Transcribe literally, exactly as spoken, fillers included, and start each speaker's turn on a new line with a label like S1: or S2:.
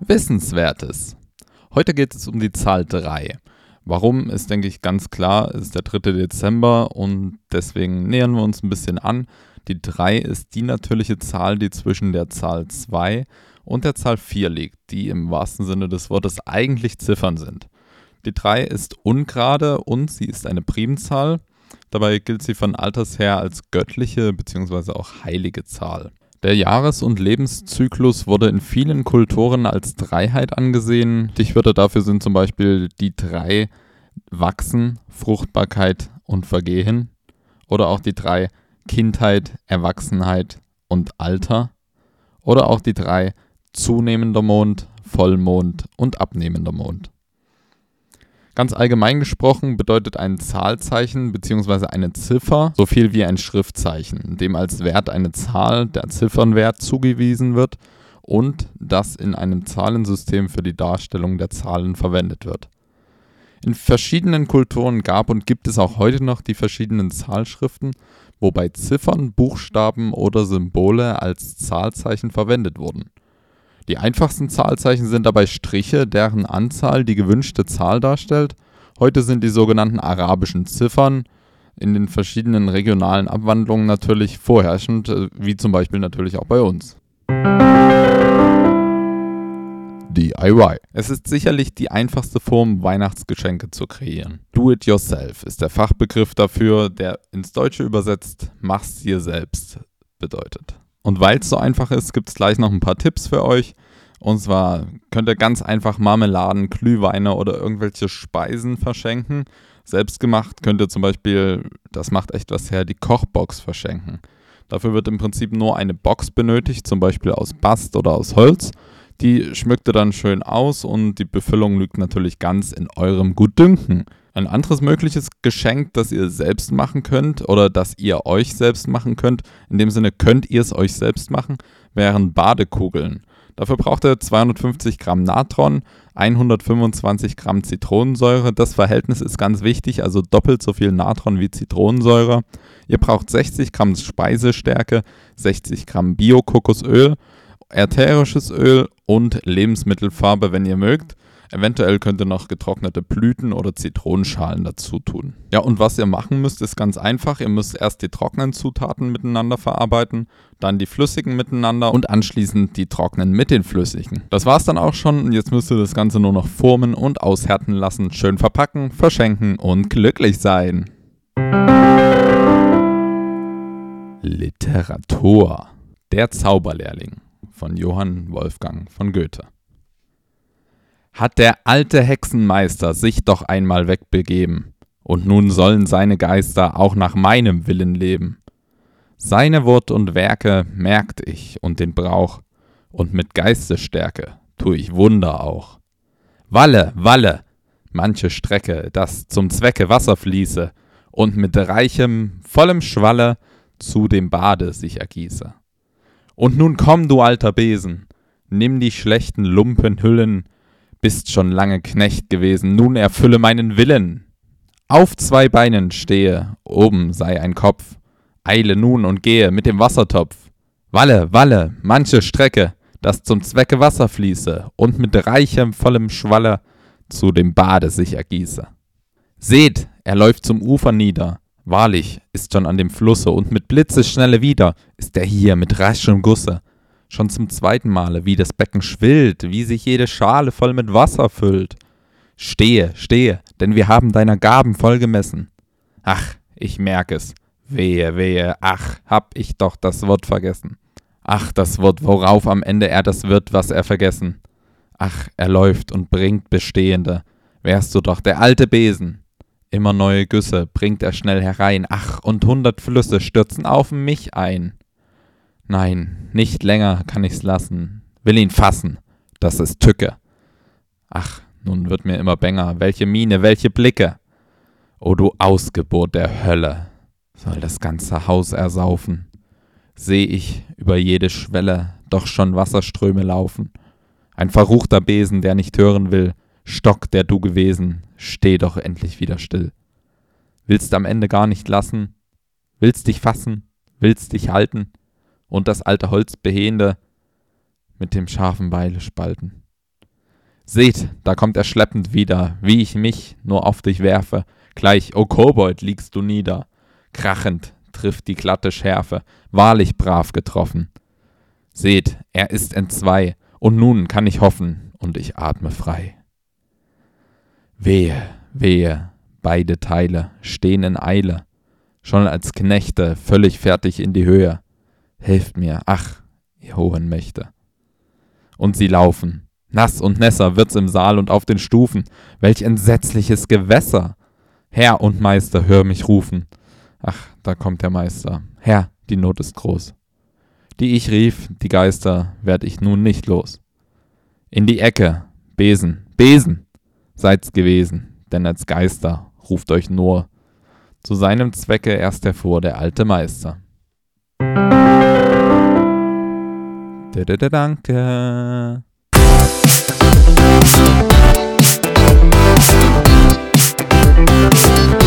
S1: Wissenswertes. Heute geht es um die Zahl drei. Warum ist, denke ich, ganz klar, es ist der dritte Dezember und deswegen nähern wir uns ein bisschen an. Die drei ist die natürliche Zahl, die zwischen der Zahl zwei und der Zahl vier liegt, die im wahrsten Sinne des Wortes eigentlich Ziffern sind. Die drei ist ungerade und sie ist eine Primzahl. Dabei gilt sie von alters her als göttliche bzw. auch heilige Zahl. Der Jahres- und Lebenszyklus wurde in vielen Kulturen als Dreiheit angesehen. Stichwörter dafür sind zum Beispiel die drei Wachsen, Fruchtbarkeit und Vergehen oder auch die drei Kindheit, Erwachsenheit und Alter oder auch die drei zunehmender Mond, Vollmond und abnehmender Mond. Ganz allgemein gesprochen bedeutet ein Zahlzeichen bzw. eine Ziffer so viel wie ein Schriftzeichen, dem als Wert eine Zahl, der Ziffernwert, zugewiesen wird und das in einem Zahlensystem für die Darstellung der Zahlen verwendet wird. In verschiedenen Kulturen gab und gibt es auch heute noch die verschiedenen Zahlschriften, wobei Ziffern, Buchstaben oder Symbole als Zahlzeichen verwendet wurden. Die einfachsten Zahlzeichen sind dabei Striche, deren Anzahl die gewünschte Zahl darstellt. Heute sind die sogenannten arabischen Ziffern in den verschiedenen regionalen Abwandlungen natürlich vorherrschend, wie zum Beispiel natürlich auch bei uns. D I Y. Es ist sicherlich die einfachste Form, Weihnachtsgeschenke zu kreieren. Do it yourself ist der Fachbegriff dafür, der ins Deutsche übersetzt mach's dir selbst bedeutet. Und weil es so einfach ist, gibt es gleich noch ein paar Tipps für euch. Und zwar könnt ihr ganz einfach Marmeladen, Glühweine oder irgendwelche Speisen verschenken. Selbstgemacht könnt ihr zum Beispiel, das macht echt was her, die Kochbox verschenken. Dafür wird im Prinzip nur eine Box benötigt, zum Beispiel aus Bast oder aus Holz. Die schmückt ihr dann schön aus und die Befüllung liegt natürlich ganz in eurem Gutdünken. Ein anderes mögliches Geschenk, das ihr selbst machen könnt oder das ihr euch selbst machen könnt, in dem Sinne könnt ihr es euch selbst machen, wären Badekugeln. Dafür braucht ihr zweihundertfünfzig Gramm Natron, hundertfünfundzwanzig Gramm Zitronensäure. Das Verhältnis ist ganz wichtig, also doppelt so viel Natron wie Zitronensäure. Ihr braucht sechzig Gramm Speisestärke, sechzig Gramm Bio-Kokosöl, ätherisches Öl und Lebensmittelfarbe, wenn ihr mögt. Eventuell könnt ihr noch getrocknete Blüten oder Zitronenschalen dazu tun. Ja, und was ihr machen müsst, ist ganz einfach. Ihr müsst erst die trockenen Zutaten miteinander verarbeiten, dann die flüssigen miteinander und anschließend die trockenen mit den flüssigen. Das war's dann auch schon und jetzt müsst ihr das Ganze nur noch formen und aushärten lassen, schön verpacken, verschenken und glücklich sein. Literatur. Der Zauberlehrling von Johann Wolfgang von Goethe. Hat der alte Hexenmeister sich doch einmal wegbegeben, und nun sollen seine Geister auch nach meinem Willen leben. Seine Wort und Werke merkt ich und den Brauch, und mit Geistesstärke tu ich Wunder auch. Walle, Walle, manche Strecke, dass zum Zwecke Wasser fließe, und mit reichem, vollem Schwalle zu dem Bade sich ergieße. Und nun komm, du alter Besen, nimm die schlechten Lumpenhüllen, bist schon lange Knecht gewesen, nun erfülle meinen Willen. Auf zwei Beinen stehe, oben sei ein Kopf, eile nun und gehe mit dem Wassertopf. Walle, Walle, manche Strecke, dass zum Zwecke Wasser fließe und mit reichem, vollem Schwalle zu dem Bade sich ergieße. Seht, er läuft zum Ufer nieder, wahrlich ist schon an dem Flusse und mit Blitzesschnelle wieder ist er hier mit raschem Gusse. Schon zum zweiten Male, wie das Becken schwillt, wie sich jede Schale voll mit Wasser füllt. Stehe, stehe, denn wir haben deiner Gaben voll gemessen. Ach, ich merk es, wehe, wehe, ach, hab ich doch das Wort vergessen. Ach, das Wort, worauf am Ende er das wird, was er vergessen. Ach, er läuft und bringt Bestehende, wärst du doch der alte Besen. Immer neue Güsse bringt er schnell herein, ach, und hundert Flüsse stürzen auf mich ein. Nein, nicht länger kann ich's lassen, will ihn fassen, das ist Tücke. Ach, nun wird mir immer bänger, welche Miene, welche Blicke. O du Ausgeburt der Hölle, soll das ganze Haus ersaufen. Seh ich über jede Schwelle doch schon Wasserströme laufen. Ein verruchter Besen, der nicht hören will, Stock, der du gewesen, steh doch endlich wieder still. Willst am Ende gar nicht lassen, willst dich fassen, willst dich halten, und das alte Holz behehende mit dem scharfen Beile spalten. Seht, da kommt er schleppend wieder, wie ich mich nur auf dich werfe. Gleich, o Kobold, liegst du nieder. Krachend trifft die glatte Schärfe, wahrlich brav getroffen. Seht, er ist entzwei, und nun kann ich hoffen, und ich atme frei. Wehe, wehe, beide Teile stehen in Eile, schon als Knechte völlig fertig in die Höhe. Helft mir, ach, ihr hohen Mächte. Und sie laufen. Nass und nässer wird's im Saal und auf den Stufen. Welch entsetzliches Gewässer! Herr und Meister, hör mich rufen. Ach, da kommt der Meister. Herr, die Not ist groß. Die ich rief, die Geister, werd ich nun nicht los. In die Ecke, Besen, Besen, seid's gewesen, denn als Geister ruft euch nur zu seinem Zwecke erst hervor der alte Meister. Danke.
S2: Thank you.